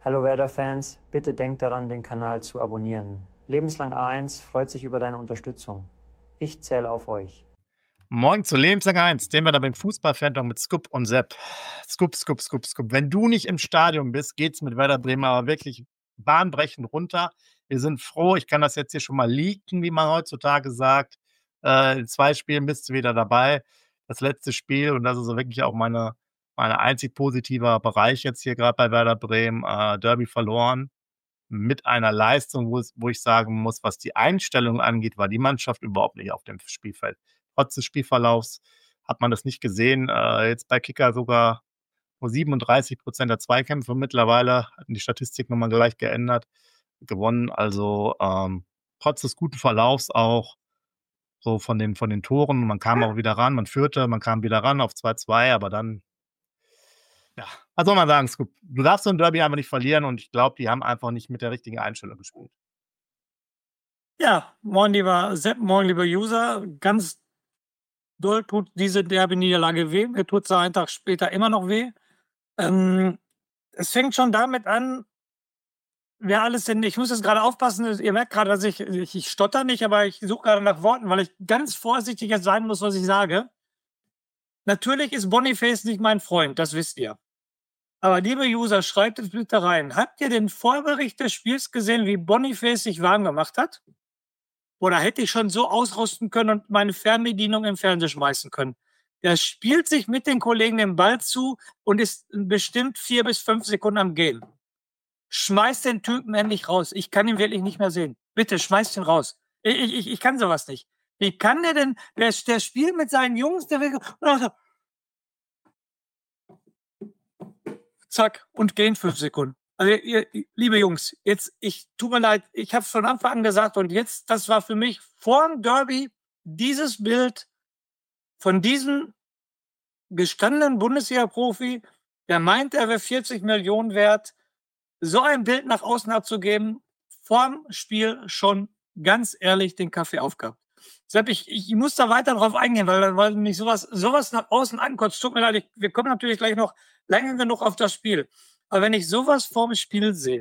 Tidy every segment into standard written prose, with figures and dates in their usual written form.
Hallo Werder-Fans, bitte denkt daran, den Kanal zu abonnieren. Lebenslang A1 freut sich über deine Unterstützung. Ich zähle auf euch. Morgen zu Lebenslang 1, den wir da beim Fußball-Fan mit Scoop und Sepp. Scoop, Scoop, Scoop, Scoop. Wenn du nicht im Stadion bist, geht's mit Werder Bremen aber wirklich bahnbrechend runter. Wir sind froh, ich kann das jetzt hier schon mal leaken, wie man heutzutage sagt. In 2 Spielen bist du wieder dabei. Das letzte Spiel, und das ist so wirklich auch meine einzig positiver Bereich jetzt hier gerade bei Werder Bremen, Derby verloren mit einer Leistung, wo ich sagen muss, was die Einstellung angeht, war die Mannschaft überhaupt nicht auf dem Spielfeld. Trotz des Spielverlaufs hat man das nicht gesehen. Jetzt bei Kicker sogar nur 37% der Zweikämpfe mittlerweile, hatten die Statistik nochmal gleich geändert, gewonnen. Also trotz des guten Verlaufs auch so von den Toren. Man kam auch wieder ran, man führte, man kam wieder ran auf 2-2, aber dann, ja, was soll man sagen, Scoop? Du darfst so ein Derby einfach nicht verlieren, und ich glaube, die haben einfach nicht mit der richtigen Einstellung gespielt. Ja, moin lieber Sepp, moin lieber User. Ganz doll tut diese Derby-Niederlage weh. Mir tut sie einen Tag später immer noch weh. Es fängt schon damit an, wer alles denn, ich muss jetzt gerade aufpassen, ihr merkt gerade, dass ich stotter nicht, aber ich suche gerade nach Worten, weil ich ganz vorsichtig jetzt sein muss, was ich sage. Natürlich ist Boniface nicht mein Freund, das wisst ihr. Aber liebe User, schreibt es bitte rein. Habt ihr den Vorbericht des Spiels gesehen, wie Boniface sich warm gemacht hat? Oder hätte ich schon so ausrüsten können und meine Fernbedienung im Fernseher schmeißen können? Der spielt sich mit den Kollegen den Ball zu und ist bestimmt 4 bis 5 Sekunden am Gehen. Schmeißt den Typen endlich raus. Ich kann ihn wirklich nicht mehr sehen. Bitte, schmeißt ihn raus. Ich kann sowas nicht. Wie kann der denn, der spielt mit seinen Jungs, der will, zack, und gehen 5 Sekunden. Also, liebe Jungs, jetzt, tut mir leid, ich habe es von Anfang an gesagt, und jetzt, das war für mich vor dem Derby dieses Bild von diesem gestandenen Bundesliga-Profi, der meint, er wäre 40 Millionen wert, so ein Bild nach außen abzugeben, vorm Spiel schon ganz ehrlich den Kaffee aufgab. Sepp, ich muss da weiter drauf eingehen, weil mich sowas nach außen ankotzt. Tut mir leid, wir kommen natürlich gleich noch lange genug auf das Spiel. Aber wenn ich sowas vorm Spiel sehe,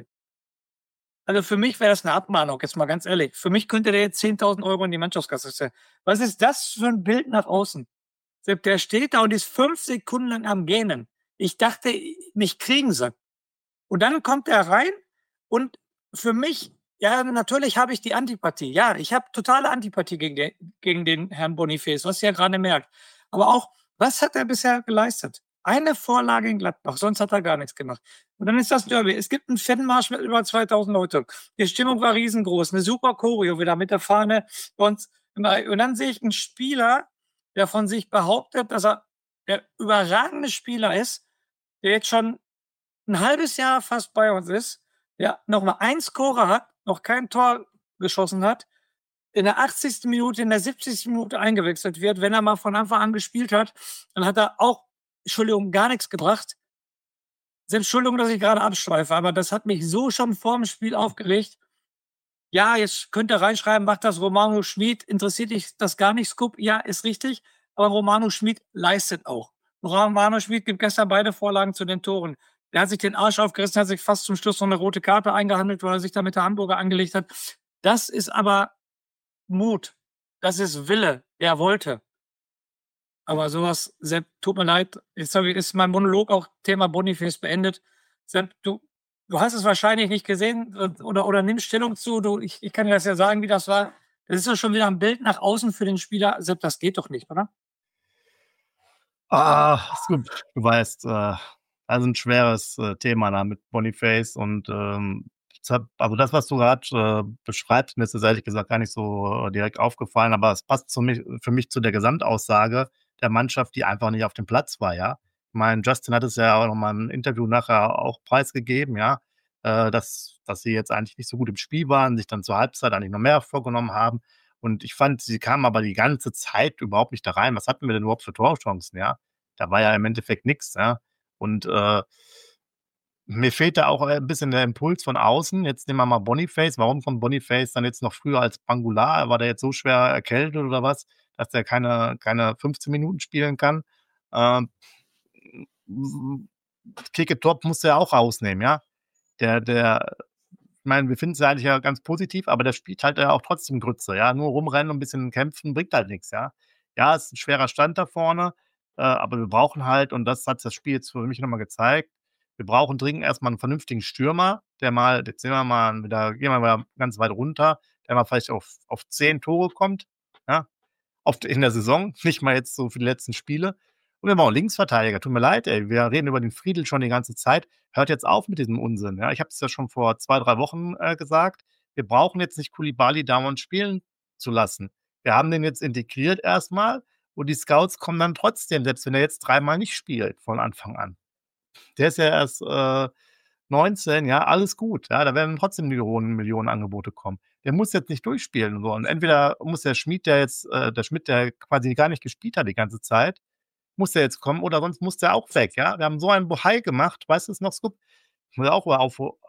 also für mich wäre das eine Abmahnung, jetzt mal ganz ehrlich. Für mich könnte der jetzt 10.000 Euro in die Mannschaftskasse stellen. Was ist das für ein Bild nach außen? Sepp, der steht da und ist 5 Sekunden lang am Gähnen. Ich dachte, mich kriegen sie. Und dann kommt er rein und für mich, ja, natürlich habe ich die Antipathie. Ja, ich habe totale Antipathie gegen den Herrn Boniface, was ihr ja gerade merkt. Aber auch, was hat er bisher geleistet? Eine Vorlage in Gladbach, sonst hat er gar nichts gemacht. Und dann ist das Derby. Es gibt einen Fanmarsch mit über 2000 Leute. Die Stimmung war riesengroß, eine super Choreo wieder mit der Fahne. Und dann sehe ich einen Spieler, der von sich behauptet, dass er der überragende Spieler ist, der jetzt schon ein halbes Jahr fast bei uns ist, der noch mal 1 Scorer hat, noch kein Tor geschossen hat, in der 80. Minute, in der 70. Minute eingewechselt wird. Wenn er mal von Anfang an gespielt hat, dann hat er auch, Entschuldigung, gar nichts gebracht. Selbst Entschuldigung, dass ich gerade abschweife, aber das hat mich so schon vorm Spiel aufgeregt. Ja, jetzt könnt ihr reinschreiben, macht das Romano Schmid, interessiert dich das gar nicht, Scoop? Ja, ist richtig, aber Romano Schmid leistet auch. Romano Schmid gibt gestern beide Vorlagen zu den Toren. Der hat sich den Arsch aufgerissen, hat sich fast zum Schluss noch eine rote Karte eingehandelt, weil er sich da mit der Hamburger angelegt hat. Das ist aber Mut. Das ist Wille. Er wollte. Aber sowas, Sepp, tut mir leid. Jetzt ist mein Monolog auch Thema Boniface beendet. Sepp, du hast es wahrscheinlich nicht gesehen oder nimmst Stellung zu. Ich kann dir das ja sagen, wie das war. Das ist doch schon wieder ein Bild nach außen für den Spieler. Sepp, das geht doch nicht, oder? Scoop, du weißt, das ist ein schweres Thema da mit Boniface, und also das, was du gerade beschreibst, mir ist das ehrlich gesagt gar nicht so direkt aufgefallen, aber es passt für mich zu der Gesamtaussage der Mannschaft, die einfach nicht auf dem Platz war, ja. Ich meine, Justin hat es ja auch noch mal im Interview nachher auch preisgegeben, ja, dass sie jetzt eigentlich nicht so gut im Spiel waren, sich dann zur Halbzeit eigentlich noch mehr vorgenommen haben. Und ich fand, sie kamen aber die ganze Zeit überhaupt nicht da rein. Was hatten wir denn überhaupt für Torchancen, ja? Da war ja im Endeffekt nix, ja. Und mir fehlt da auch ein bisschen der Impuls von außen. Jetzt nehmen wir mal Boniface. Warum kommt Boniface dann jetzt noch früher als Pangular? War der jetzt so schwer erkältet oder was, dass der keine 15 Minuten spielen kann? Ähm, Top musst du ja auch rausnehmen, ja? ich meine, wir finden es ja eigentlich ja ganz positiv, aber der spielt halt ja auch trotzdem Grütze, ja. Nur rumrennen und ein bisschen kämpfen bringt halt nichts, ja. Ja, es ist ein schwerer Stand da vorne, aber wir brauchen halt, und das hat das Spiel jetzt für mich nochmal gezeigt, wir brauchen dringend erstmal einen vernünftigen Stürmer, jetzt gehen wir mal ganz weit runter, der mal vielleicht auf 10 Tore kommt, ja, in der Saison, nicht mal jetzt so für die letzten Spiele. Und wir brauchen Linksverteidiger. Tut mir leid, ey. Wir reden über den Friedl schon die ganze Zeit. Hört jetzt auf mit diesem Unsinn. Ja? Ich habe es ja schon vor 2, 3 Wochen gesagt. Wir brauchen jetzt nicht Koulibaly dauernd spielen zu lassen. Wir haben den jetzt integriert erstmal und die Scouts kommen dann trotzdem, selbst wenn er jetzt 3-mal nicht spielt von Anfang an. Der ist ja erst 19, ja, alles gut. Ja, da werden trotzdem die hohen Millionenangebote kommen. Der muss jetzt nicht durchspielen. So. Und entweder muss der Schmied, der quasi gar nicht gespielt hat die ganze Zeit, muss der jetzt kommen oder sonst muss der auch weg. Ja? Wir haben so einen Bohai gemacht, weißt du es noch, Scoop? Ich muss auch mal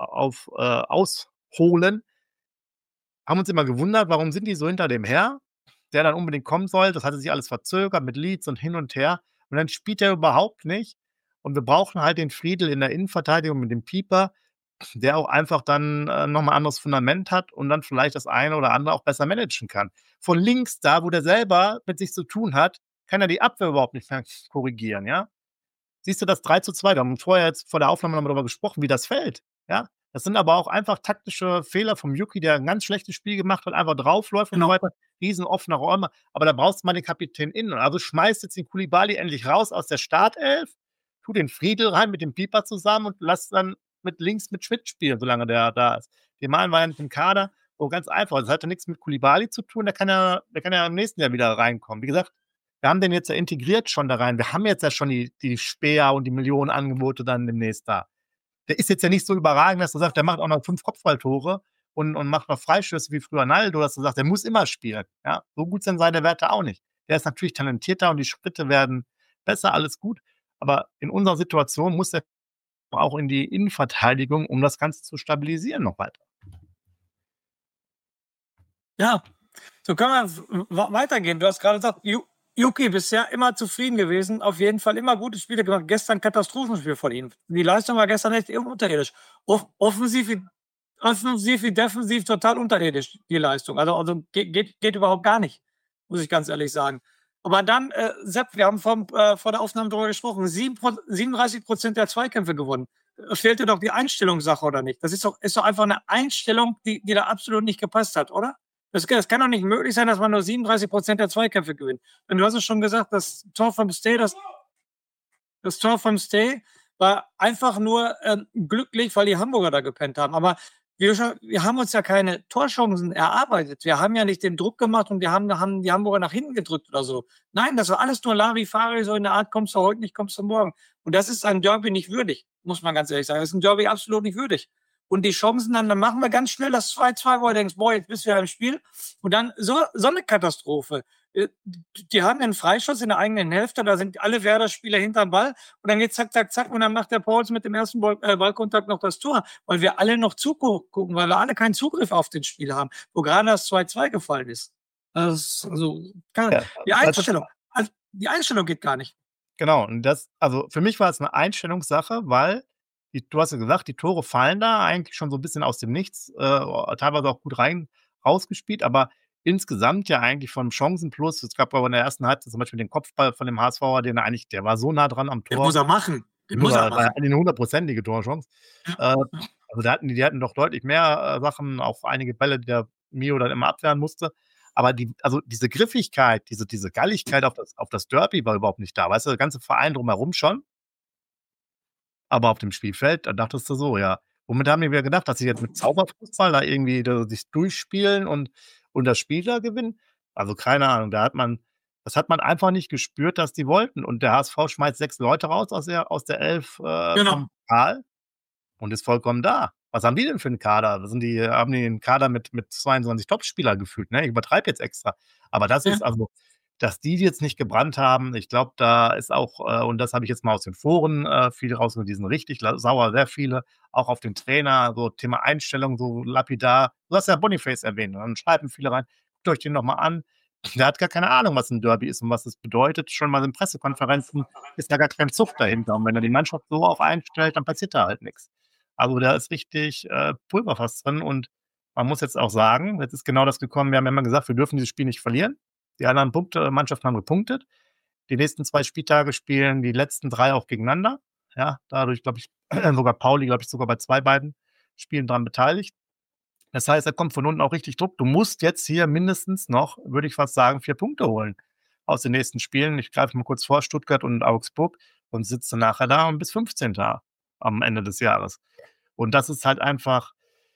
ausholen. Haben uns immer gewundert, warum sind die so hinter dem her, der dann unbedingt kommen soll. Das hatte sich alles verzögert mit Leeds und hin und her. Und dann spielt er überhaupt nicht. Und wir brauchen halt den Friedl in der Innenverteidigung mit dem Pieper, der auch einfach dann nochmal ein anderes Fundament hat und dann vielleicht das eine oder andere auch besser managen kann. Von links da, wo der selber mit sich zu tun hat, kann er die Abwehr überhaupt nicht mehr korrigieren, ja? Siehst du das 3:2? Wir haben vorher jetzt vor der Aufnahme noch mal darüber gesprochen, wie das fällt, ja? Das sind aber auch einfach taktische Fehler vom Yuki, der ein ganz schlechtes Spiel gemacht hat, einfach draufläuft und so weiter. Riesen offene Räume. Aber da brauchst du mal den Kapitän innen. Also schmeißt jetzt den Koulibaly endlich raus aus der Startelf, tu den Friedl rein mit dem Pieper zusammen und lass dann mit links mit Schmidt spielen, solange der da ist. Den malen wir ja nicht im Kader. Oh, ganz einfach. Das hat ja nichts mit Koulibaly zu tun. Der kann ja im nächsten Jahr wieder reinkommen. Wie gesagt, wir haben den jetzt ja integriert schon da rein. Wir haben jetzt ja schon die Speer und die Millionen Angebote dann demnächst da. Der ist jetzt ja nicht so überragend, dass du sagst, der macht auch noch 5 Kopfballtore und macht noch Freistöße wie früher Naldo, dass du sagst, der muss immer spielen. Ja? So gut sind seine Werte auch nicht. Der ist natürlich talentierter und die Schritte werden besser, alles gut. Aber in unserer Situation muss er auch in die Innenverteidigung, um das Ganze zu stabilisieren, noch weiter. Ja, so können wir weitergehen. Du hast gerade gesagt, Yuki bisher immer zufrieden gewesen, auf jeden Fall immer gute Spiele gemacht. Gestern Katastrophenspiel von ihm. Die Leistung war gestern echt unterirdisch. Offensiv wie defensiv total unterirdisch, die Leistung. Also geht überhaupt gar nicht, muss ich ganz ehrlich sagen. Aber dann, Sepp, wir haben vor der Aufnahme darüber gesprochen, 37% der Zweikämpfe gewonnen. Fehlte doch die Einstellungssache, oder nicht? Das ist doch einfach eine Einstellung, die da absolut nicht gepasst hat, oder? Das kann doch nicht möglich sein, dass man nur 37% der Zweikämpfe gewinnt. Und du hast es schon gesagt, das Tor vom Stay war einfach nur glücklich, weil die Hamburger da gepennt haben. Aber wir haben uns ja keine Torchancen erarbeitet. Wir haben ja nicht den Druck gemacht und wir haben die Hamburger nach hinten gedrückt oder so. Nein, das war alles nur Larifari, so in der Art, kommst du heute nicht, kommst du morgen. Und das ist ein Derby nicht würdig, muss man ganz ehrlich sagen. Das ist ein Derby absolut nicht würdig. Und die Chancen dann machen wir ganz schnell das 2:2, wo du denkst, boah, jetzt bist du ja im Spiel. Und dann so eine Katastrophe. Die haben einen Freischuss in der eigenen Hälfte, da sind alle Werder-Spieler hinterm Ball und dann geht zack, zack, zack und dann macht der Pauls mit dem ersten Ballkontakt noch das Tor, weil wir alle noch zugucken, weil wir alle keinen Zugriff auf das Spiel haben, wo gerade das 2:2 gefallen ist. Die Einstellung geht gar nicht. Genau, und also für mich war es eine Einstellungssache, weil du hast ja gesagt, die Tore fallen da eigentlich schon so ein bisschen aus dem Nichts, teilweise auch gut rausgespielt, aber insgesamt ja eigentlich vom Chancenplus. Es gab aber in der ersten Halbzeit zum Beispiel den Kopfball von dem HSVer, der war so nah dran am Tor. Den muss er machen. War eine 100%ige Torchance. Also die hatten doch deutlich mehr Sachen, auch einige Bälle, die der Mio dann immer abwehren musste. Aber diese Griffigkeit, diese Galligkeit auf das Derby war überhaupt nicht da. Weißt du, der ganze Verein drumherum schon. Aber auf dem Spielfeld, da dachtest du so, ja, womit haben die wieder gedacht, dass sie jetzt mit Zauberfußball da irgendwie sich durchspielen und das Spiel da gewinnen? Also keine Ahnung, das hat man einfach nicht gespürt, dass die wollten. Und der HSV schmeißt 6 Leute raus aus der Elf vom Pokal und ist vollkommen da. Was haben die denn für einen Kader? Haben die einen Kader mit 22 Topspieler gefühlt, ne? Ich übertreibe jetzt extra. Aber das ist also, dass die jetzt nicht gebrannt haben, ich glaube, da ist auch, und das habe ich jetzt mal aus den Foren viele rausgenommen, die sind richtig sauer, sehr viele, auch auf den Trainer, so Thema Einstellung, so lapidar. Du hast ja Boniface erwähnt, und dann schreiben viele rein, guckt euch den nochmal an. Der hat gar keine Ahnung, was ein Derby ist und was es bedeutet. Schon mal in Pressekonferenzen ist da gar kein Zug dahinter. Und wenn er die Mannschaft so auf einstellt, dann passiert da halt nichts. Also da ist richtig Pulverfass drin und man muss jetzt auch sagen, jetzt ist genau das gekommen, wir haben ja immer gesagt, wir dürfen dieses Spiel nicht verlieren. Die anderen Mannschaften haben gepunktet. Die nächsten 2 Spieltage spielen die letzten 3 auch gegeneinander. Ja, dadurch, glaube ich, sogar Pauli, glaube ich, sogar bei 2 beiden Spielen dran beteiligt. Das heißt, da kommt von unten auch richtig Druck. Du musst jetzt hier mindestens noch, würde ich fast sagen, 4 Punkte holen aus den nächsten Spielen. Ich greife mal kurz vor, Stuttgart und Augsburg, und sitzt du nachher da und bist 15. am Ende des Jahres. Und das ist halt einfach,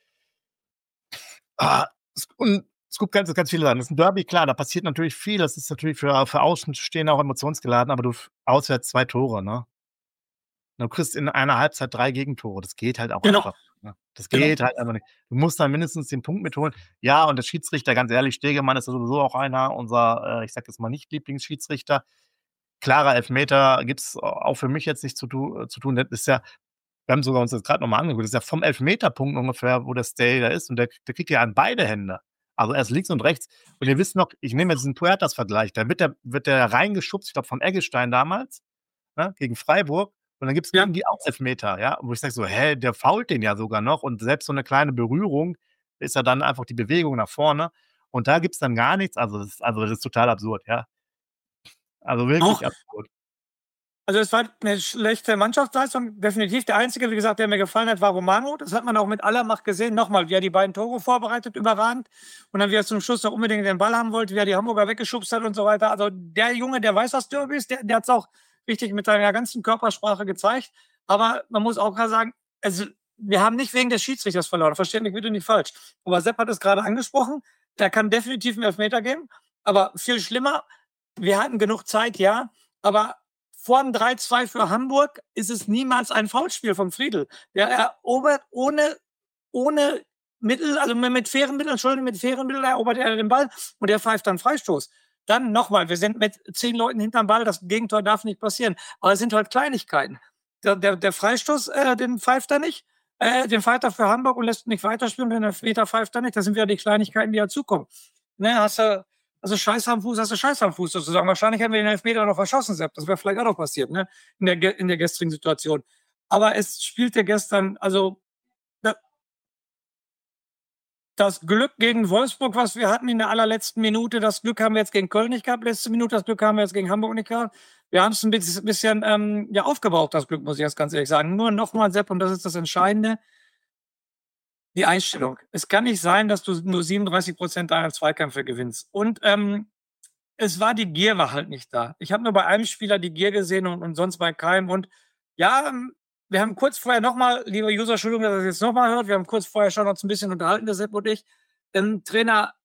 und es gibt ganz viele Sachen. Das ist ein Derby, klar, da passiert natürlich viel. Das ist natürlich für Außenstehende auch emotionsgeladen, aber du auswärts 2 Tore, ne? Du kriegst in einer Halbzeit 3 Gegentore. Das geht halt auch einfach. Ne? Das geht halt einfach nicht. Du musst dann mindestens den Punkt mitholen. Ja, und der Schiedsrichter, ganz ehrlich, Stegemann ist ja sowieso auch einer unserer, ich sag jetzt mal nicht Lieblingsschiedsrichter. Klarer Elfmeter gibt's auch für mich jetzt nicht zu tun. Das ist ja, wir haben sogar uns das gerade nochmal angeguckt, das ist ja vom Elfmeterpunkt ungefähr, wo der Stay da ist, und der kriegt ja an beide Hände. Also erst links und rechts. Und ihr wisst noch, ich nehme jetzt diesen Puertas-Vergleich, da wird der reingeschubst, ich glaube vom Eggestein damals, ne, gegen Freiburg. Und dann gibt es irgendwie auch Elfmeter, ja, wo ich sage so, der fault den ja sogar noch, und selbst so eine kleine Berührung ist ja dann einfach die Bewegung nach vorne, und da gibt es dann gar nichts. Also das ist total absurd, ja. Also wirklich absurd. Also es war eine schlechte Mannschaftsleistung, definitiv. Der Einzige, wie gesagt, der mir gefallen hat, war Romano. Das hat man auch mit aller Macht gesehen. Nochmal, wie er die beiden Tore vorbereitet, überragend. Und dann, wie er zum Schluss noch unbedingt den Ball haben wollte, wie er die Hamburger weggeschubst hat und so weiter. Also der Junge, der weiß, was Derby ist, der hat es auch richtig mit seiner ganzen Körpersprache gezeigt. Aber man muss auch gerade sagen, also wir haben nicht wegen des Schiedsrichters verloren. Versteht mich bitte nicht falsch. Aber Sepp hat es gerade angesprochen. Der kann definitiv einen Elfmeter geben. Aber viel schlimmer, wir hatten genug Zeit, ja. Aber vor dem 3-2 für Hamburg ist es niemals ein Foulspiel vom Friedl. Der erobert ohne Mittel, also mit fairen Mitteln erobert er den Ball und der pfeift dann Freistoß. Dann nochmal, wir sind mit 10 Leuten hinterm Ball, das Gegentor darf nicht passieren. Aber es sind halt Kleinigkeiten. Der Freistoß, den pfeift er nicht. Den pfeift er für Hamburg und lässt nicht weiterspielen. Wenn der Elfmeter pfeift er nicht. Das sind wieder die Kleinigkeiten, die dazukommen. Ne, hast du Scheiß am Fuß sozusagen. Wahrscheinlich hätten wir den Elfmeter noch verschossen, Sepp. Das wäre vielleicht auch noch passiert, ne? In der gestrigen Situation. Aber es spielte gestern, also das Glück gegen Wolfsburg, was wir hatten in der allerletzten Minute, das Glück haben wir jetzt gegen Köln nicht gehabt, letzte Minute, das Glück haben wir jetzt gegen Hamburg nicht gehabt. Wir haben es ein bisschen aufgebraucht, das Glück, muss ich jetzt ganz ehrlich sagen. Nur nochmal, Sepp, und das ist das Entscheidende, die Einstellung. Es kann nicht sein, dass du nur 37% deiner Zweikämpfe gewinnst. Und es war, die Gier war halt nicht da. Ich habe nur bei einem Spieler die Gier gesehen und sonst bei keinem. Und ja, wir haben kurz vorher nochmal, lieber User, Entschuldigung, dass ihr das jetzt nochmal hört, wir haben kurz vorher schon uns ein bisschen unterhalten, der Sepp und ich, Trainer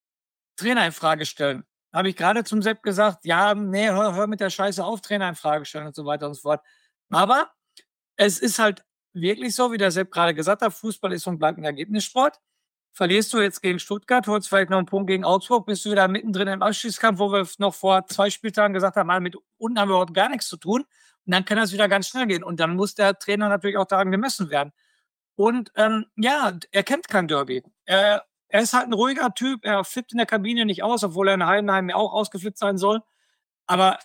in Frage stellen. Habe ich gerade zum Sepp gesagt, ja, nee, hör mit der Scheiße auf, Trainer in Frage stellen und so weiter und so fort. Aber es ist halt wirklich so, wie der Sepp gerade gesagt hat, Fußball ist und bleibt ein Ergebnissport. Verlierst du jetzt gegen Stuttgart, holst vielleicht noch einen Punkt gegen Augsburg, bist du wieder mittendrin im Abstiegskampf, wo wir noch vor 2 Spieltagen gesagt haben, mit unten haben wir überhaupt gar nichts zu tun. Und dann kann das wieder ganz schnell gehen. Und dann muss der Trainer natürlich auch daran gemessen werden. Und er kennt kein Derby. Er ist halt ein ruhiger Typ, er flippt in der Kabine nicht aus, obwohl er in Heidenheim ja auch ausgeflippt sein soll. Aber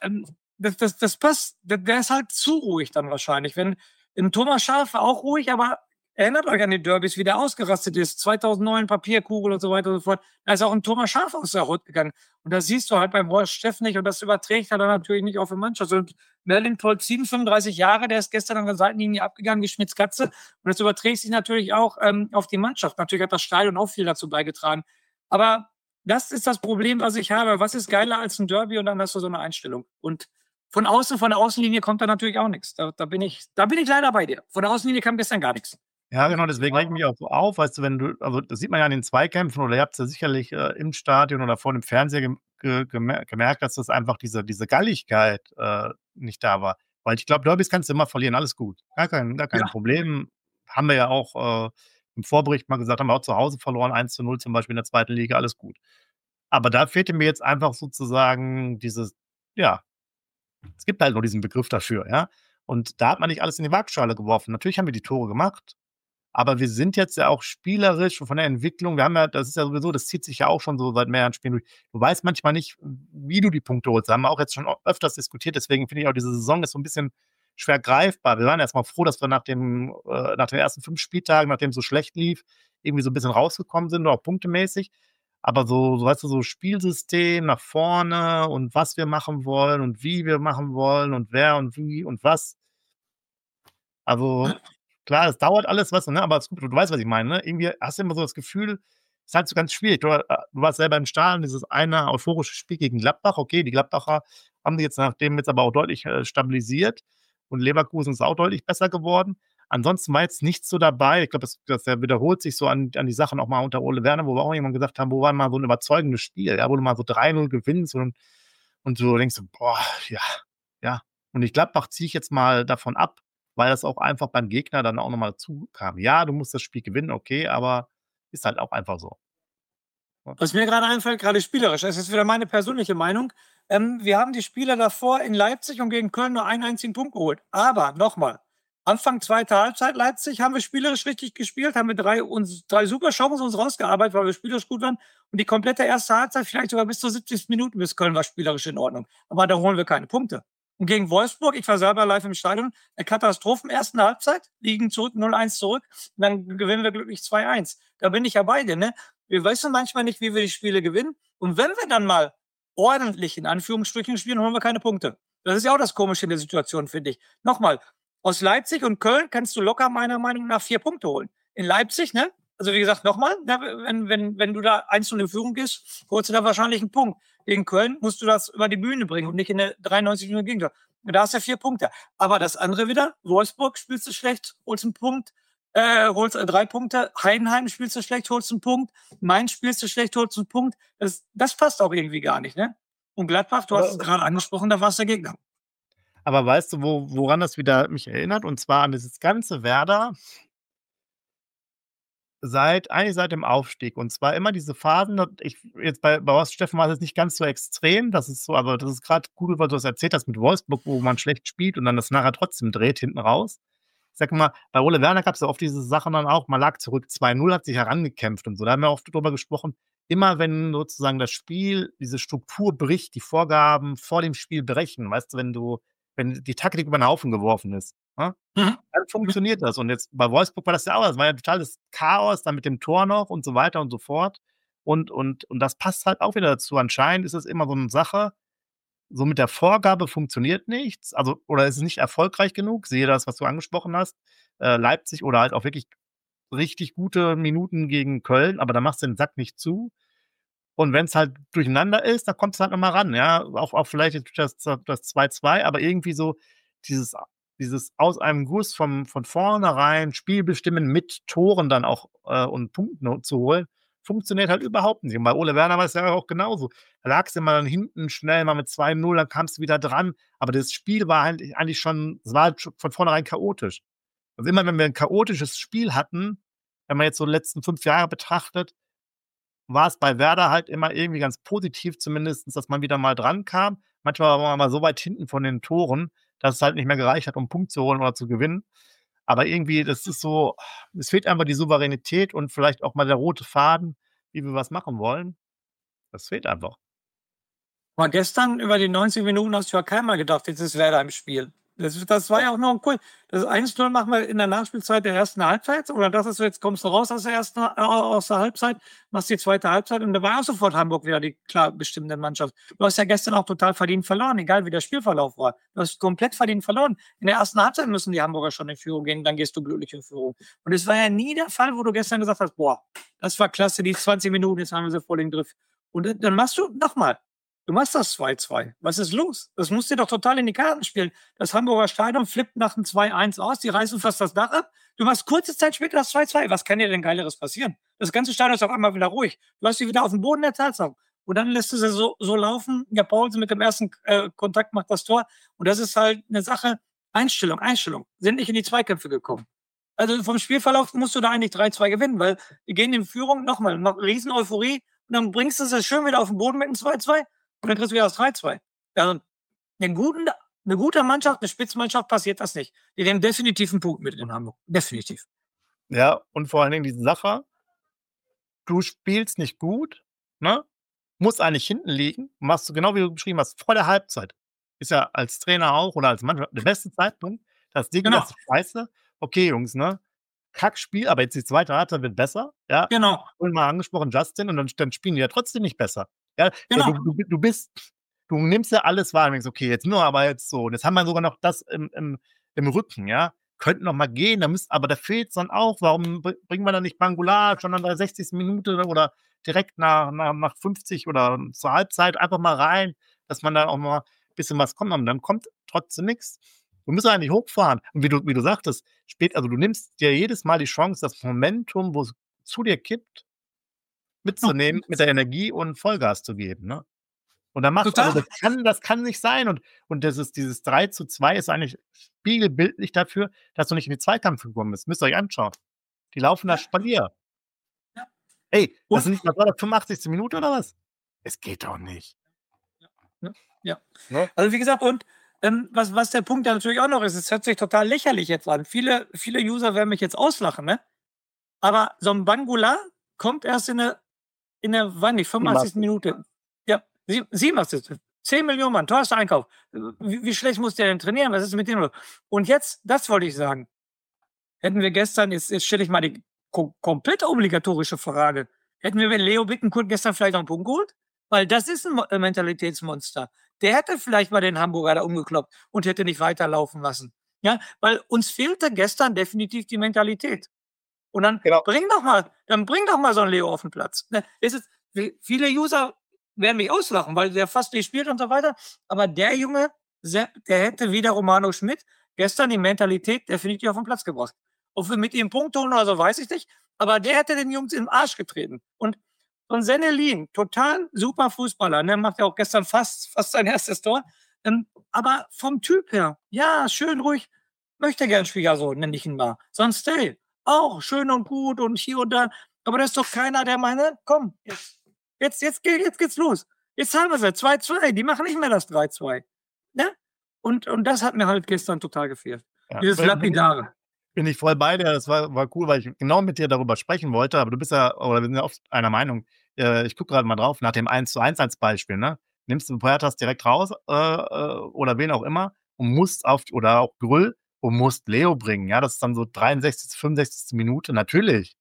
das passt, der ist halt zu ruhig dann wahrscheinlich. Wenn Thomas Schaaf war auch ruhig, aber erinnert euch an die Derbys, wie der ausgerastet ist. 2009 Papierkugel und so weiter und so fort. Da ist auch ein Thomas Schaaf aus der Haut gegangen. Und das siehst du halt beim Rolf Steff nicht. Und das überträgt er dann natürlich nicht auf die Mannschaft. Und Merlin Toll, 35 Jahre, der ist gestern an der Seitenlinie abgegangen wie Schmitz Katze. Und das überträgt sich natürlich auch auf die Mannschaft. Natürlich hat das Stadion auch viel dazu beigetragen. Aber das ist das Problem, was ich habe. Was ist geiler als ein Derby? Und dann hast du so eine Einstellung. Und von der Außenlinie kommt da natürlich auch nichts. Da bin ich leider bei dir. Von der Außenlinie kam gestern gar nichts. Ja, genau, deswegen rege ich mich auch so auf, weißt du, also das sieht man ja an den Zweikämpfen, oder ihr habt es ja sicherlich im Stadion oder vor dem Fernseher gemerkt, dass das einfach diese Galligkeit nicht da war. Weil ich glaube, Derbys kannst du immer verlieren, alles gut. Gar kein Problem. Haben wir ja auch im Vorbericht mal gesagt, haben wir auch zu Hause verloren, 1:0 zum Beispiel in der 2. Liga, alles gut. Aber da fehlte mir jetzt einfach sozusagen dieses, ja, es gibt halt nur diesen Begriff dafür, ja. Und da hat man nicht alles in die Waagschale geworfen. Natürlich haben wir die Tore gemacht, aber wir sind jetzt ja auch spielerisch und von der Entwicklung, wir haben ja, das ist ja sowieso, das zieht sich ja auch schon so seit mehreren Spielen durch. Du weißt manchmal nicht, wie du die Punkte holst. Da haben wir auch jetzt schon öfters diskutiert, deswegen finde ich auch, diese Saison ist so ein bisschen schwer greifbar. Wir waren erstmal froh, dass wir nach den ersten 5 Spieltagen, nachdem es so schlecht lief, irgendwie so ein bisschen rausgekommen sind, auch punktemäßig. Aber so weißt du, so Spielsystem nach vorne und was wir machen wollen und wie wir machen wollen und wer und wie und was. Also, klar, das dauert alles, weißt du, ne? Aber du weißt, was ich meine, ne? Irgendwie hast du immer so das Gefühl, ist halt so ganz schwierig. Du warst selber im Stadion, dieses eine euphorische Spiel gegen Gladbach. Okay, die Gladbacher haben sich jetzt nachdem jetzt aber auch deutlich stabilisiert und Leverkusen ist auch deutlich besser geworden. Ansonsten war jetzt nichts so dabei. Ich glaube, das wiederholt sich so an die Sachen auch mal unter Ole Werner, wo wir auch jemand gesagt haben, wo war mal so ein überzeugendes Spiel, ja, wo du mal so 3-0 gewinnst und du denkst so, boah, ja, ja. Und ich Gladbach ziehe ich jetzt mal davon ab, weil das auch einfach beim Gegner dann auch nochmal dazu kam. Ja, du musst das Spiel gewinnen, okay, aber ist halt auch einfach so. Was mir gerade einfällt, gerade spielerisch, das ist wieder meine persönliche Meinung. Wir haben die Spiele davor in Leipzig und gegen Köln nur einen einzigen Punkt geholt. Aber nochmal, Anfang zweiter Halbzeit Leipzig haben wir spielerisch richtig gespielt, haben wir drei super Chancen uns rausgearbeitet, weil wir spielerisch gut waren. Und die komplette erste Halbzeit, vielleicht sogar bis zur 70. Minute bis Köln war spielerisch in Ordnung. Aber da holen wir keine Punkte. Und gegen Wolfsburg, ich war selber live im Stadion, eine Katastrophen ersten Halbzeit, liegen zurück, 0-1 zurück, und dann gewinnen wir glücklich 2-1. Da bin ich ja bei dir, ne? Wir wissen manchmal nicht, wie wir die Spiele gewinnen. Und wenn wir dann mal ordentlich in Anführungsstrichen spielen, holen wir keine Punkte. Das ist ja auch das Komische in der Situation, finde ich. Nochmal, aus Leipzig und Köln kannst du locker meiner Meinung nach 4 Punkte holen. In Leipzig, ne? Also wie gesagt, nochmal, wenn du da 1-0 in Führung gehst, holst du da wahrscheinlich einen Punkt. Gegen Köln musst du das über die Bühne bringen und nicht in der 93 Minuten Gegentor. Da hast du ja 4 Punkte. Aber das andere wieder, Wolfsburg spielst du schlecht, holst einen Punkt. Holst 3 Punkte. Heidenheim spielst du schlecht, holst einen Punkt. Mainz spielst du schlecht, holst einen Punkt. Das passt auch irgendwie gar nicht, ne? Und Gladbach, du hast es gerade angesprochen, da war es der Gegner. Aber weißt du, woran das wieder mich erinnert? Und zwar an dieses ganze Werder eigentlich seit dem Aufstieg. Und zwar immer diese Phasen, jetzt bei Horst Steffen war es nicht ganz so extrem. Das ist so, aber das ist gerade gut, weil du das erzählt hast mit Wolfsburg, wo man schlecht spielt und dann das nachher trotzdem dreht hinten raus. Ich sag mal, bei Ole Werner gab es ja oft diese Sachen dann auch, man lag zurück 2-0, hat sich herangekämpft und so. Da haben wir oft drüber gesprochen. Immer wenn sozusagen das Spiel, diese Struktur bricht, die Vorgaben vor dem Spiel brechen, weißt du, wenn die Taktik über den Haufen geworfen ist, ne? Dann funktioniert das. Und jetzt bei Wolfsburg war das ja auch, das war ja totales Chaos, dann mit dem Tor noch und so weiter und so fort. Und das passt halt auch wieder dazu. Anscheinend ist es immer so eine Sache, so mit der Vorgabe funktioniert nichts, also oder ist es nicht erfolgreich genug, siehe das, was du angesprochen hast, Leipzig oder halt auch wirklich richtig gute Minuten gegen Köln, aber da machst du den Sack nicht zu. Und wenn es halt durcheinander ist, dann kommst du halt noch mal ran, ja, auch vielleicht das 2-2, aber irgendwie so dieses aus einem Guss von vornherein Spiel bestimmen mit Toren dann auch und Punkten zu holen, funktioniert halt überhaupt nicht. Und bei Ole Werner war es ja auch genauso. Da lagst du immer dann hinten schnell mal mit 2-0, dann kamst du wieder dran. Aber das Spiel war eigentlich schon, es war halt schon von vornherein chaotisch. Also immer, wenn wir ein chaotisches Spiel hatten, wenn man jetzt so die letzten 5 Jahre betrachtet, war es bei Werder halt immer irgendwie ganz positiv zumindest, dass man wieder mal dran kam. Manchmal war man mal so weit hinten von den Toren, dass es halt nicht mehr gereicht hat, um einen Punkt zu holen oder zu gewinnen. Aber irgendwie, das ist so, es fehlt einfach die Souveränität und vielleicht auch mal der rote Faden, wie wir was machen wollen. Das fehlt einfach. Aber gestern über die 90 Minuten hast du ja keiner gedacht, jetzt ist Werder im Spiel. Das war ja auch noch cool. Das 1-0 machen wir in der Nachspielzeit der ersten Halbzeit. Oder dachtest du, jetzt kommst du raus aus der Halbzeit, machst die zweite Halbzeit und da war auch sofort Hamburg wieder die klar bestimmende Mannschaft. Du hast ja gestern auch total verdient verloren, egal wie der Spielverlauf war. Du hast komplett verdient verloren. In der ersten Halbzeit müssen die Hamburger schon in Führung gehen, dann gehst du glücklich in Führung. Und es war ja nie der Fall, wo du gestern gesagt hast, boah, das war klasse, die 20 Minuten, jetzt haben wir sie voll in den Griff. Und dann machst du nochmal. Du machst das 2-2. Was ist los? Das musst dir doch total in die Karten spielen. Das Hamburger Stadion flippt nach dem 2-1 aus, die reißen fast das Dach ab. Du machst kurze Zeit später das 2-2. Was kann dir denn Geileres passieren? Das ganze Stadion ist auf einmal wieder ruhig. Du hast sie wieder auf dem Boden der Tatsachen. Und dann lässt du sie so laufen. Ja, Paulsen mit dem ersten Kontakt macht das Tor. Und das ist halt eine Sache, Einstellung. Sind nicht in die Zweikämpfe gekommen. Also vom Spielverlauf musst du da eigentlich 3-2 gewinnen, weil die gehen in Führung, nochmal, riesen Euphorie. Und dann bringst du sie schön wieder auf den Boden mit dem 2-2. Und dann kriegst du wieder das 3-2. Also eine gute Mannschaft, eine Spitzenmannschaft passiert das nicht. Die nehmen definitiv einen Punkt mit in Hamburg. Definitiv. Ja, und vor allen Dingen diese Sache, du spielst nicht gut, ne? Musst eigentlich hinten liegen, machst du genau wie du beschrieben hast, vor der Halbzeit. ist ja als Trainer auch oder als Mannschaft der beste Zeitpunkt, das Ding Genau. ist scheiße. Okay, Jungs, ne? Kackspiel, aber jetzt die zweite Halbzeit wird besser, ja? Genau. Vorhin mal angesprochen, Justin, und dann spielen die ja trotzdem nicht besser. Ja, Genau. du nimmst ja alles wahr und denkst, okay, jetzt nur aber jetzt so. Und jetzt haben wir sogar noch das im Rücken, ja? Könnten noch mal gehen, aber da fehlt es dann auch. Warum bringen wir dann nicht Bangulat schon an der 60. Minute oder direkt nach 50 oder zur Halbzeit einfach mal rein, dass man dann auch mal ein bisschen was kommt. Und dann kommt trotzdem nichts. Du musst eigentlich hochfahren. Und wie du sagtest, also du nimmst dir jedes Mal die Chance, das Momentum, wo es zu dir kippt, mitzunehmen, mit der Energie und Vollgas zu geben, ne? Und dann Total. das kann nicht sein. Und dieses 3:2 ist eigentlich spiegelbildlich dafür, dass du nicht in die Zweikampf gekommen bist. Müsst ihr euch anschauen. Die laufen da Spalier. Ja. Ey, Und- das sind nicht, was war das, 85. Minute oder was? Es geht doch nicht. Ja. Ne? Also wie gesagt, und was der Punkt ja natürlich auch noch ist, es hört sich total lächerlich jetzt an. Viele User werden mich jetzt auslachen, ne? Aber so ein Bangula kommt erst in der wann nicht, 85. Minute. Ja, 87. 10 Millionen Mann, teuerster Einkauf. Wie schlecht muss der denn trainieren? Was ist mit dem los? Und jetzt, das wollte ich sagen. Hätten wir gestern, jetzt stelle ich mal die komplett obligatorische Frage. Hätten wir mit Leo Bittencourt gestern vielleicht noch einen Punkt geholt? Weil das ist ein Mentalitätsmonster. Der hätte vielleicht mal den Hamburger da umgekloppt und hätte nicht weiterlaufen lassen. Ja, weil uns fehlte gestern definitiv die Mentalität. Und dann Genau. bring doch mal so einen Leo auf den Platz. Viele User werden mich auslachen, weil der fast nicht spielt und so weiter. Aber der Junge, der hätte wieder Romano Schmidt gestern die Mentalität definitiv auf den Platz gebracht. Ob wir mit ihm Punkte holen oder so, weiß ich nicht. Aber der hätte den Jungs in den Arsch getreten. Und Sennelin, total super Fußballer, ne? Macht ja auch gestern fast sein erstes Tor. Aber vom Typ her, ja, schön ruhig, möchte gern Spieler, so nenne ich ihn mal. Sonst Stay, auch schön und gut und hier und da. Aber da ist doch keiner, der meine, komm, jetzt geht's los. Jetzt haben wir sie, 2:2, die machen nicht mehr das 3:2. Ne? Und das hat mir halt gestern total gefehlt. Ja. Dieses Lapidare. Bin ich voll bei dir. Das war cool, weil ich genau mit dir darüber sprechen wollte. Aber wir sind ja oft einer Meinung. Ich gucke gerade mal drauf, nach dem 1:1 als Beispiel, ne? Nimmst du Puertas direkt raus oder wen auch immer und musst oder auch Grüll und musst Leo bringen. Ja, das ist dann so 63., 65. Minute. Natürlich.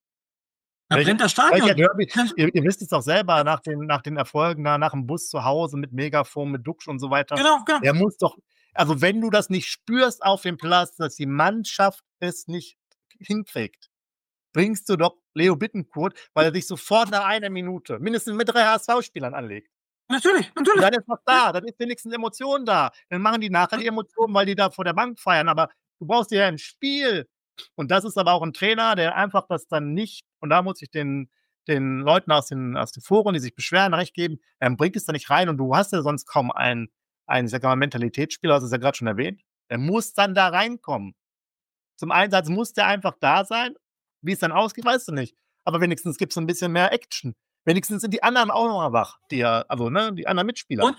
Da brennt das Stadion. Ihr wisst es doch selber, nach den Erfolgen, nach dem Bus zu Hause mit Megafon, mit Duxch und so weiter. Genau. Er muss doch, also wenn du das nicht spürst auf dem Platz, dass die Mannschaft es nicht hinkriegt, bringst du doch Leo Bittencourt, weil er sich sofort nach einer Minute mindestens mit 3 HSV-Spielern anlegt. Natürlich. Und dann ist was da, dann ist wenigstens Emotion da. Dann machen die nachher die Emotionen, weil die da vor der Bank feiern. Aber du brauchst ja ein Spiel. Und das ist aber auch ein Trainer, der einfach das dann nicht, und da muss ich den Leuten aus den Foren, die sich beschweren, recht geben, bringt es da nicht rein. Und du hast ja sonst kaum einen ich sag mal, Mentalitätsspieler, hast du es ja gerade schon erwähnt. Der muss dann da reinkommen. Zum Einsatz muss der einfach da sein. Wie es dann ausgeht, weißt du nicht. Aber wenigstens gibt es ein bisschen mehr Action. Wenigstens sind die anderen auch noch mal wach, die anderen Mitspieler.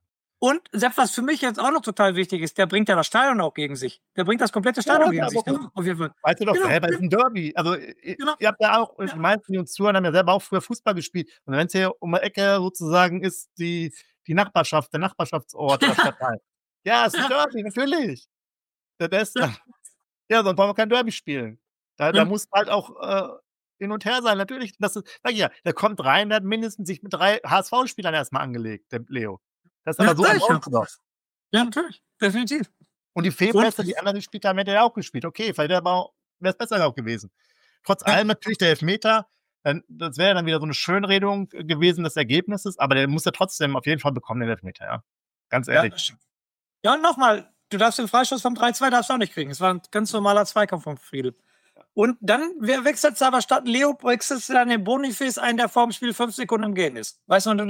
Und Sepp, was für mich jetzt auch noch total wichtig ist, der bringt ja das Stadion auch gegen sich. Der bringt das komplette Stadion gegen sich. Auf jeden Fall. Weißt du doch selber, es ist ein Derby. Also, ihr habt ja auch, die meisten, die uns zuhören, haben ja selber auch früher Fußball gespielt. Und wenn es hier um die Ecke sozusagen ist, die Nachbarschaft, der Nachbarschaftsort der Stadtteil. Ja, es ist ein Derby, natürlich. Sonst wollen wir kein Derby spielen. Da muss halt auch hin und her sein. Natürlich, sag ich ja, der kommt rein, der hat mindestens sich mit 3 HSV-Spielern erstmal angelegt, der Leo. Das ist aber so ein Ja, natürlich, definitiv. Und die Fehlpässe, die anderen gespielt haben, hätte er auch gespielt. Okay, vielleicht wäre es besser auch gewesen. Trotz allem natürlich der Elfmeter, das wäre dann wieder so eine Schönredung gewesen des Ergebnisses, aber der muss ja trotzdem auf jeden Fall bekommen, den Elfmeter, ja. Ganz ehrlich. Ja, und nochmal, du darfst den Freistoß vom 3:2 darfst du auch nicht kriegen. Es war ein ganz normaler Zweikampf von Friedel. Und dann wechselt es aber statt Leo, wechselst du dann den Boniface ein, der vor dem Spiel 5 Sekunden im Gehen ist. Weißt du,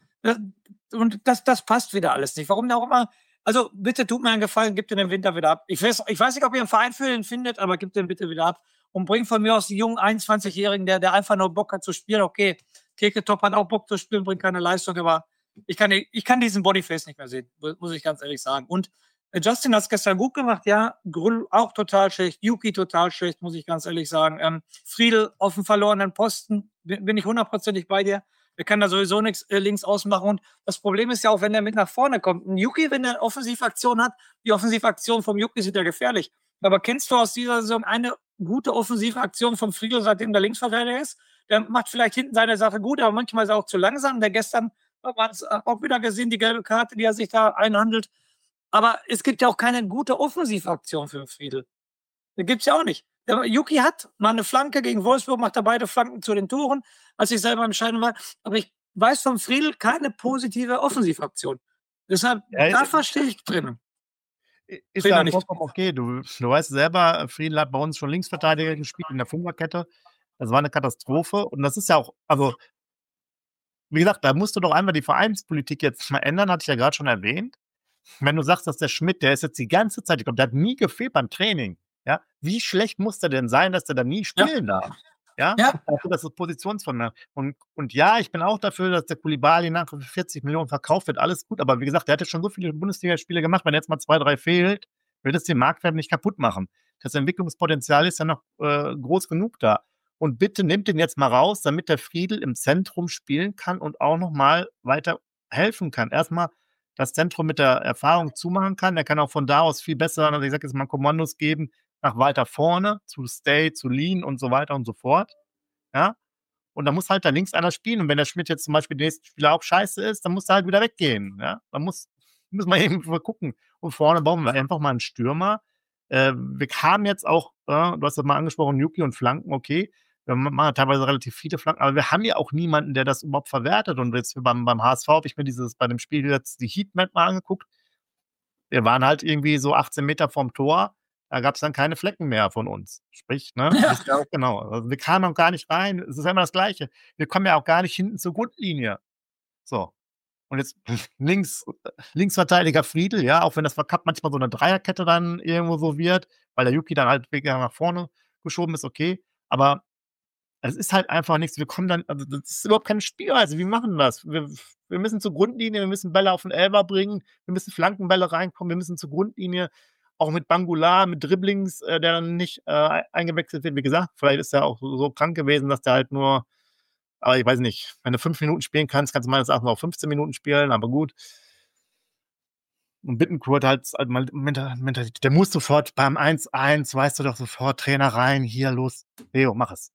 und das passt wieder alles nicht. Warum auch immer? Also bitte tut mir einen Gefallen, gib den im Winter wieder ab. Ich weiß nicht, ob ihr einen Verein für ihn findet, aber gib den bitte wieder ab und bring von mir aus die jungen 21-Jährigen, der einfach nur Bock hat zu spielen. Okay, Teketop hat auch Bock zu spielen, bringt keine Leistung, aber ich kann diesen Boniface nicht mehr sehen, muss ich ganz ehrlich sagen. Und Justin hat es gestern gut gemacht, ja. Grüll auch total schlecht, Yuki total schlecht, muss ich ganz ehrlich sagen. Friedel auf dem verlorenen Posten, bin ich 100%ig bei dir. Der kann da sowieso nichts links ausmachen. Und das Problem ist ja auch, wenn der mit nach vorne kommt. Ein Yuki, wenn der Offensivaktion hat, die Offensivaktionen vom Yuki sind ja gefährlich. Aber kennst du aus dieser Saison eine gute Offensivaktion vom Friedl, seitdem der Linksverteidiger ist? Der macht vielleicht hinten seine Sache gut, aber manchmal ist er auch zu langsam. Der gestern hat es auch wieder gesehen, die gelbe Karte, die er sich da einhandelt. Aber es gibt ja auch keine gute Offensivaktion für den Friedl. Die gibt es ja auch nicht. Der Yuki hat mal eine Flanke gegen Wolfsburg, macht da beide Flanken zu den Toren, als ich selber im Scheiden war. Aber ich weiß vom Friedl keine positive Offensivaktion. Deshalb, da verstehe ich drin. Ist ja vollkommen okay. Du weißt selber, Friedl hat bei uns schon Linksverteidiger gespielt in der Fünferkette. Das war eine Katastrophe. Und das ist ja auch, also, wie gesagt, da musst du doch einmal die Vereinspolitik jetzt mal ändern, hatte ich ja gerade schon erwähnt. Wenn du sagst, dass der Schmidt, der ist jetzt die ganze Zeit, ich glaube, der hat nie gefehlt beim Training. Ja? Wie schlecht muss der denn sein, dass der da nie spielen darf? Ja? Also, das ist Positionsvermehr. Und ja, ich bin auch dafür, dass der Koulibaly nach 40 Millionen verkauft wird. Alles gut, aber wie gesagt, der hat ja schon so viele Bundesligaspiele gemacht. Wenn jetzt mal 2, 3 fehlt, wird es den Marktwert nicht kaputt machen. Das Entwicklungspotenzial ist ja noch groß genug da. Und bitte nimmt den jetzt mal raus, damit der Friedl im Zentrum spielen kann und auch noch mal weiter helfen kann. Erstmal das Zentrum mit der Erfahrung zumachen kann. Er kann auch von da aus viel besser, also ich sage jetzt mal, Kommandos geben nach weiter vorne, zu Stay, zu Lean und so weiter und so fort. Ja? Und da muss halt da links einer spielen. Und wenn der Schmidt jetzt zum Beispiel der nächste Spieler auch scheiße ist, dann muss er halt wieder weggehen. Ja? Dann müssen wir eben gucken. Und vorne bauen wir einfach mal einen Stürmer. Wir haben jetzt auch, du hast das mal angesprochen, Yuki und Flanken, okay. Wir machen teilweise relativ viele Flanken, aber wir haben ja auch niemanden, der das überhaupt verwertet. Und jetzt beim HSV habe ich mir bei dem Spiel jetzt die Heatmap mal angeguckt. Wir waren halt irgendwie so 18 Meter vom Tor. Da gab es dann keine Flecken mehr von uns. Sprich, ne? Das ja auch genau. Also wir kamen auch gar nicht rein. Es ist ja immer das Gleiche. Wir kommen ja auch gar nicht hinten zur Grundlinie. So. Und jetzt Linksverteidiger Friedl, ja, auch wenn das verkappt manchmal so eine Dreierkette dann irgendwo so wird, weil der Yuki dann halt wegen nach vorne geschoben ist, okay. Aber es ist halt einfach nichts. Wir kommen dann, also das ist überhaupt keine Spielweise. Wie machen das? Wir müssen zur Grundlinie, wir müssen Bälle auf den Elfer bringen, wir müssen Flankenbälle reinkommen, wir müssen zur Grundlinie, auch mit Bangular, mit Dribblings, der dann nicht eingewechselt wird. Wie gesagt, vielleicht ist er auch so krank gewesen, dass der halt nur, aber ich weiß nicht, wenn du 5 Minuten spielen kannst du meines Erachtens auch 15 Minuten spielen, aber gut. Und Bittencourt halt mal Mentalität, der muss sofort beim 1-1, weißt du doch sofort, Trainer rein, hier, los, Leo, mach es.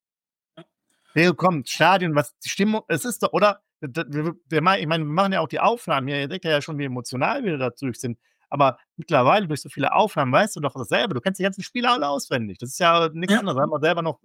Leo, komm, Stadion, was die Stimmung, es ist doch, oder? Ich meine, wir machen ja auch die Aufnahmen hier, ihr denkt ja schon, wie emotional wir dadurch sind. Aber mittlerweile durch so viele Aufnahmen weißt du doch dasselbe. Du kennst die ganzen Spieler alle auswendig. Das ist ja nichts anderes. Da haben wir selber noch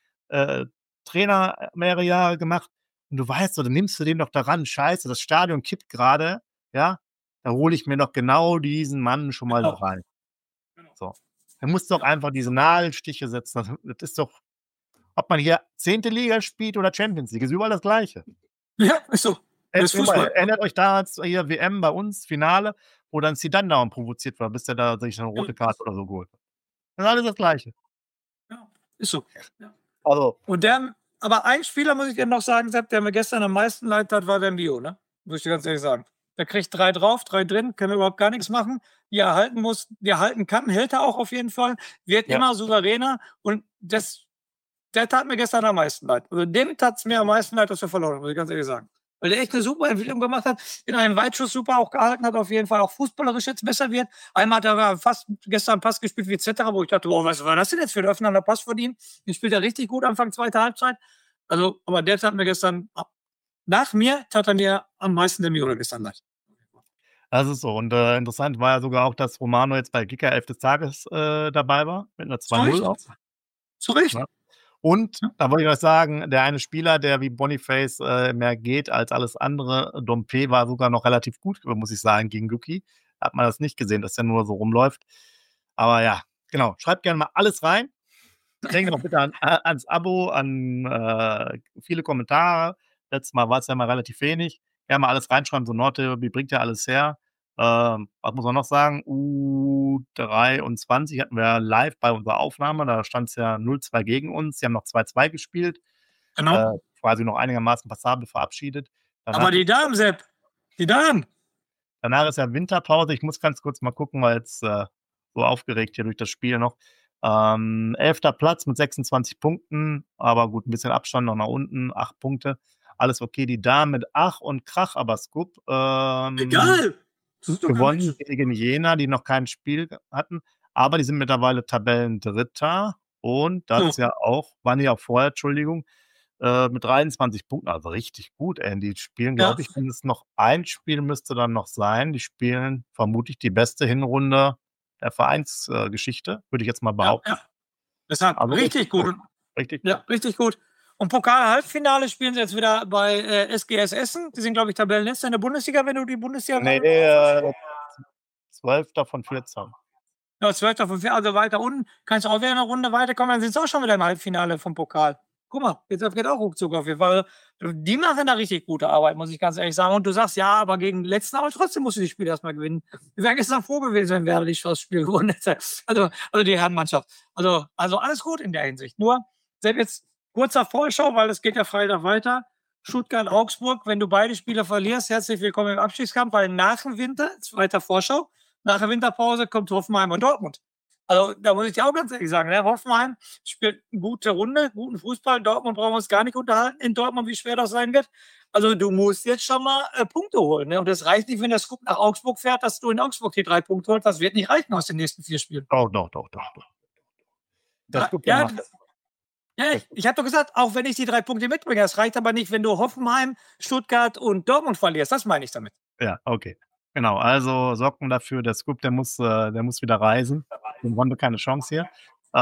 Trainer mehrere Jahre gemacht. Und du weißt so, dann nimmst du den doch daran, scheiße, das Stadion kippt gerade, ja, da hole ich mir doch genau diesen Mann schon mal noch rein. So. Dann musst du doch einfach diese Nadelstiche setzen. Das ist doch, ob man hier 10. Liga spielt oder Champions League, ist überall das Gleiche. Ja, ist so. Das Fußball. Erinnert euch da hier WM bei uns, Finale, wo dann Zidane dauernd provoziert war, bis der da sich eine rote Karte oder so geholt hat. Das ist alles das Gleiche. Ja, ist so. Ja. Also. Und aber ein Spieler, muss ich dir noch sagen, Sepp, der mir gestern am meisten leid hat, war der Mio, ne? Muss ich dir ganz ehrlich sagen. Der kriegt 3 drauf, 3 drin, kann überhaupt gar nichts machen. Die er halten muss, die er halten kann, hält er auch auf jeden Fall. Wird immer souveräner und der tat mir gestern am meisten leid. Also dem tat es mir am meisten leid, dass wir verloren haben, muss ich ganz ehrlich sagen. Weil der echt eine super Entwicklung gemacht hat, in einen Weitschuss super auch gehalten hat, auf jeden Fall auch fußballerisch jetzt besser wird. Einmal hat er fast gestern einen Pass gespielt wie Zetterer, wo ich dachte, oh, was war das denn jetzt für ein öffnender Pass von ihm? Den spielt er richtig gut Anfang zweiter Halbzeit. Also, aber der tat mir gestern, nach mir tat er mir am meisten der Mio gestern leid. Das ist so. Und interessant war ja sogar auch, dass Romano jetzt bei Kicker 11 des Tages dabei war, mit einer 2-0 auch. Zu Recht. Ja. Und da wollte ich euch sagen, der eine Spieler, der wie Boniface mehr geht als alles andere, Dompe war sogar noch relativ gut, muss ich sagen, gegen Luki. Da hat man das nicht gesehen, dass er nur so rumläuft. Aber ja, genau. Schreibt gerne mal alles rein. Denkt noch bitte ans Abo, an viele Kommentare. Letztes Mal war es ja mal relativ wenig. Gerne mal alles reinschreiben, so Norte, wie bringt ja alles her? Was muss man noch sagen? U23 hatten wir live bei unserer Aufnahme. Da stand es ja 0-2 gegen uns. Sie haben noch 2-2 gespielt. Genau. Quasi noch einigermaßen passabel verabschiedet. Danach, aber die Damen, Sepp. Die Damen. Danach ist ja Winterpause. Ich muss ganz kurz mal gucken, weil jetzt so aufgeregt hier durch das Spiel noch. 11. Platz mit 26 Punkten. Aber gut, ein bisschen Abstand noch nach unten. 8 Punkte. alles okay. Die Damen mit Ach und Krach, aber Scoop Egal. gewonnen gegen Jena, die noch kein Spiel hatten, aber die sind mittlerweile Tabellendritter und das ja auch, waren ja auch vorher, Entschuldigung, mit 23 Punkten, also richtig gut, ey. Die spielen, glaube ich, wenn es noch ein Spiel müsste dann noch sein, die spielen vermutlich die beste Hinrunde der Vereinsgeschichte, würde ich jetzt mal behaupten. Ja. Deshalb Also richtig gut. Richtig Ja, richtig gut. Und Pokal-Halbfinale spielen sie jetzt wieder bei SGS Essen. Die sind, glaube ich, Tabellenletzter in der Bundesliga, wenn du die Bundesliga... Nee, 12 von 14. Ja, 12 von 14, also weiter unten. Kannst du auch wieder eine Runde weiterkommen, dann sind sie auch schon wieder im Halbfinale vom Pokal. Guck mal, jetzt geht auch ruckzuck auf jeden Fall. Die machen da richtig gute Arbeit, muss ich ganz ehrlich sagen. Und du sagst, ja, aber gegen den letzten, aber trotzdem musst du das Spiel erstmal gewinnen. Wir wären gestern froh gewesen, wenn Werder das Spiel gewonnen hätte. Also die Herrenmannschaft. Also alles gut in der Hinsicht. Nur, selbst jetzt kurzer Vorschau, weil es geht ja Freitag weiter. Stuttgart-Augsburg, wenn du beide Spiele verlierst, herzlich willkommen im Abstiegskampf, weil nach dem Winter, weiter Vorschau, nach der Winterpause kommt Hoffenheim und Dortmund. Also da muss ich dir auch ganz ehrlich sagen, ne? Hoffenheim spielt eine gute Runde, guten Fußball. Dortmund brauchen wir uns gar nicht unterhalten. In Dortmund, wie schwer das sein wird. Also du musst jetzt schon mal Punkte holen. Ne? Und das reicht nicht, wenn der Scoop nach Augsburg fährt, dass du in Augsburg die 3 Punkte holst. Das wird nicht reichen aus den nächsten 4 Spielen. Doch. Ich habe doch gesagt, auch wenn ich die 3 Punkte mitbringe, das reicht aber nicht, wenn du Hoffenheim, Stuttgart und Dortmund verlierst. Das meine ich damit. Ja, okay. Genau, also sorgen dafür, der Scoop, der muss wieder reisen. Dem haben wir keine Chance hier.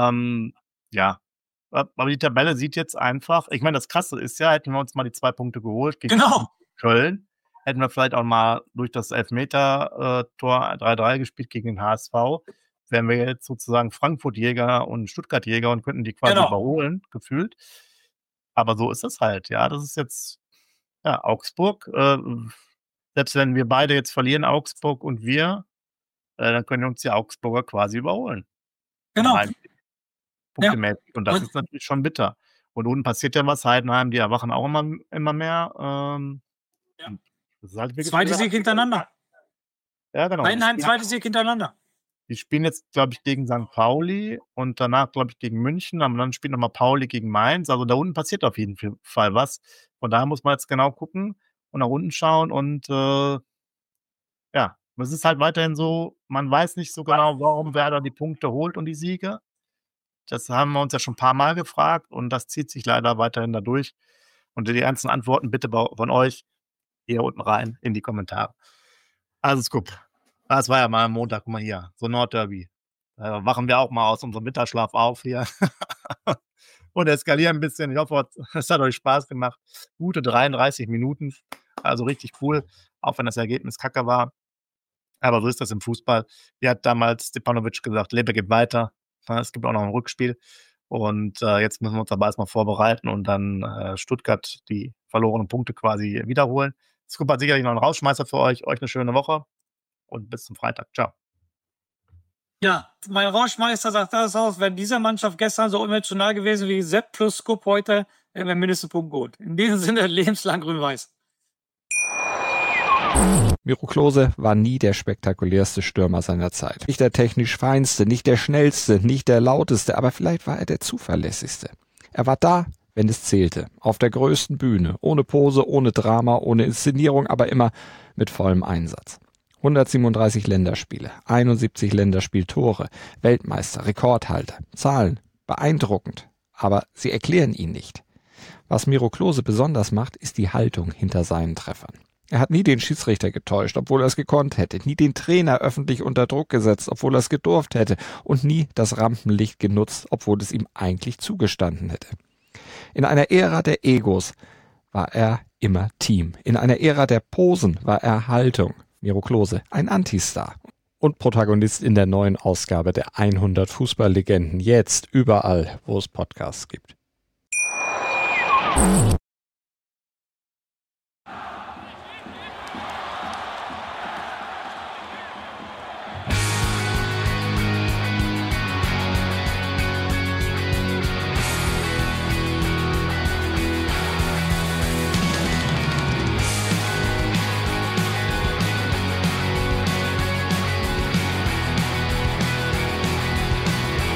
Ja, aber die Tabelle sieht jetzt einfach, ich meine, das Krasse ist ja, hätten wir uns mal die 2 Punkte geholt gegen Köln, hätten wir vielleicht auch mal durch das Elfmeter-Tor 3-3 gespielt gegen den HSV, wären wir jetzt sozusagen Frankfurt-Jäger und Stuttgart-Jäger und könnten die quasi überholen, gefühlt. Aber so ist es halt, ja, das ist jetzt, ja, Augsburg, selbst wenn wir beide jetzt verlieren, Augsburg und wir, dann können uns die Augsburger quasi überholen. Genau. Punktemäßig. Und das ist natürlich schon bitter. Und unten passiert ja was. Heidenheim, die erwachen auch immer mehr. Das ist halt wirklich zweite Sieg hintereinander. Ja, genau. Heidenheim, zweite Sieg hintereinander. Die spielen jetzt, glaube ich, gegen St. Pauli und danach, glaube ich, gegen München. Aber dann spielt nochmal Pauli gegen Mainz. Also da unten passiert auf jeden Fall was. Von daher muss man jetzt genau gucken und nach unten schauen und ja, es ist halt weiterhin so, man weiß nicht so genau, warum Werder die Punkte holt und die Siege. Das haben wir uns ja schon ein paar Mal gefragt und das zieht sich leider weiterhin da durch. Und die ernsten Antworten bitte von euch hier unten rein in die Kommentare. Also Scoop, das war ja mal am Montag, guck mal hier, so Nordderby. Da wachen wir auch mal aus unserem Mittagsschlaf auf hier und eskalieren ein bisschen. Ich hoffe, es hat euch Spaß gemacht. Gute 33 Minuten, also richtig cool, auch wenn das Ergebnis kacke war. Aber so ist das im Fußball. Wie hat damals Stepanovic gesagt, Lebe geht weiter. Es gibt auch noch ein Rückspiel. Und jetzt müssen wir uns aber erstmal vorbereiten und dann Stuttgart die verlorenen Punkte quasi wiederholen. Scoop hat sicherlich noch einen Rausschmeißer für euch. Euch eine schöne Woche und bis zum Freitag. Ciao. Ja, mein Rauschmeister sagt das aus, wenn diese Mannschaft gestern so emotional gewesen wie Sepp plus Scoop heute, wäre mindestens Punkt gut. In diesem Sinne, lebenslang grün-weiß. Miro Klose war nie der spektakulärste Stürmer seiner Zeit. Nicht der technisch feinste, nicht der schnellste, nicht der lauteste, aber vielleicht war er der zuverlässigste. Er war da, wenn es zählte. Auf der größten Bühne. Ohne Pose, ohne Drama, ohne Inszenierung, aber immer mit vollem Einsatz. 137 Länderspiele, 71 Länderspieltore, Weltmeister, Rekordhalter. Zahlen, beeindruckend, aber sie erklären ihn nicht. Was Miro Klose besonders macht, ist die Haltung hinter seinen Treffern. Er hat nie den Schiedsrichter getäuscht, obwohl er es gekonnt hätte, nie den Trainer öffentlich unter Druck gesetzt, obwohl er es gedurft hätte und nie das Rampenlicht genutzt, obwohl es ihm eigentlich zugestanden hätte. In einer Ära der Egos war er immer Team. In einer Ära der Posen war er Haltung. Miro Klose, ein Antistar und Protagonist in der neuen Ausgabe der 100 Fußballlegenden. Jetzt überall, wo es Podcasts gibt.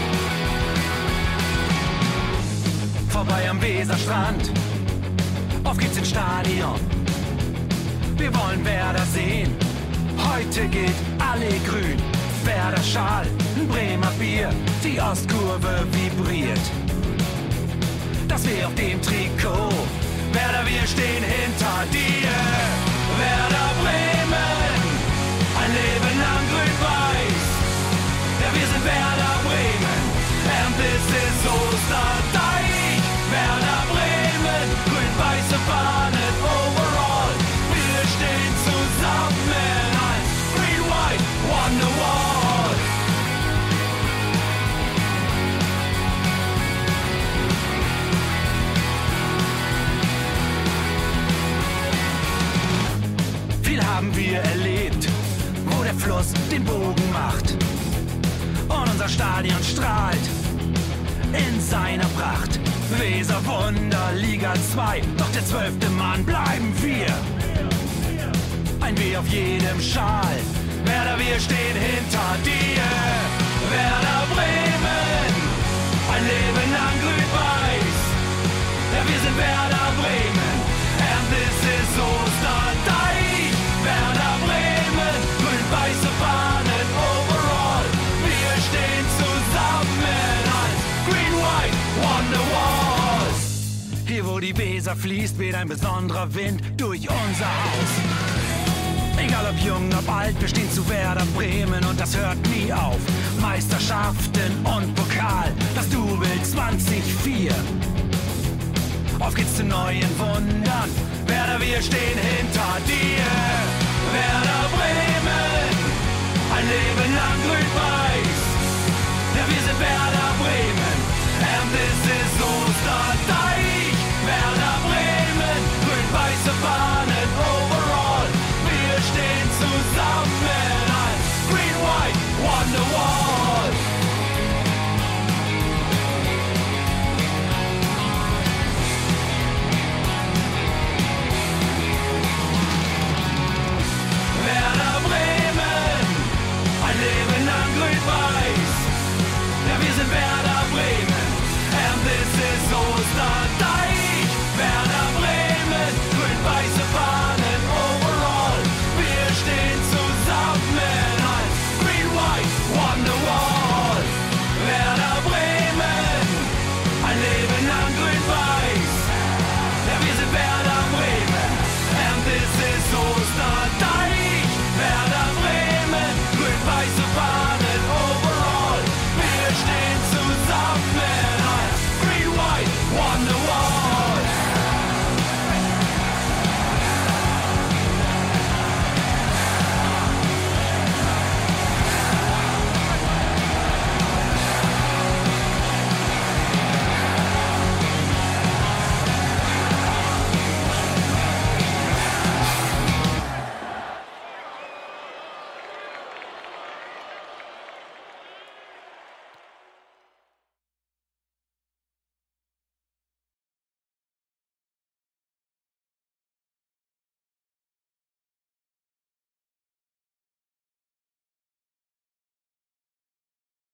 Vorbei am Weserstrand, Auf geht's ins Stadion. Wir wollen Werder sehen. Heute gilt alle grün. Werder Schal, ein Bremer Bier. Die Ostkurve vibriert. Das weh auf dem Trikot. Werder, wir stehen hinter dir. Werder Bremen, ein Leben lang grün-weiß. Ja, wir sind Werder Bremen, and this is Osterdeich. Werder Bremen, grün-weiße Fahnen overall. Wir stehen zusammen als Green-White Wonderwall. Viel haben wir erlebt, wo der Fluss den Bogen macht. Und unser Stadion strahlt in seiner Pracht. Weserwunder, Liga 2, doch der 12. Mann bleiben wir. Ein W auf jedem Schal, Werder, wir stehen hinter dir. Werder Bremen, ein Leben lang grün-weiß. Ja, wir sind Werder Bremen, and this is Osterdeich. Werder Bremen, grün-weiße Fahnen overall. Wir stehen zusammen als Green-White Wonderwall. Hier wo die Weser fließt, weht ein besonderer Wind durch unser Haus. Egal ob jung, ob alt, wir stehen zu Werder Bremen und das hört nie auf. Meisterschaften und Pokal, das Double 2004. Auf geht's zu neuen Wundern, Werder, wir stehen hinter dir. Werder Bremen, ein Leben lang grün-weiß. Ja, wir sind Werder Bremen, and this is